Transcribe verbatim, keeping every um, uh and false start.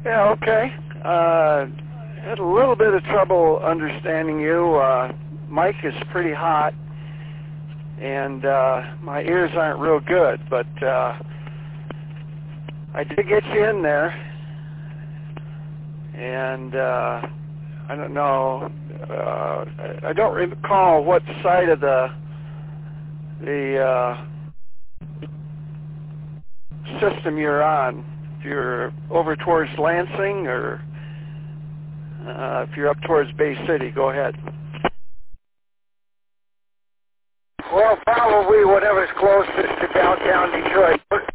Yeah, okay. Uh, had a little bit of trouble understanding you. Uh, mic is pretty hot, and uh, my ears aren't real good, but uh, I did get you in there, and uh, I don't know. Uh, I I don't recall what side of the the uh, system you're on. If you're over towards Lansing, or uh, if you're up towards Bay City, go ahead. Well, probably whatever's closest to downtown Detroit.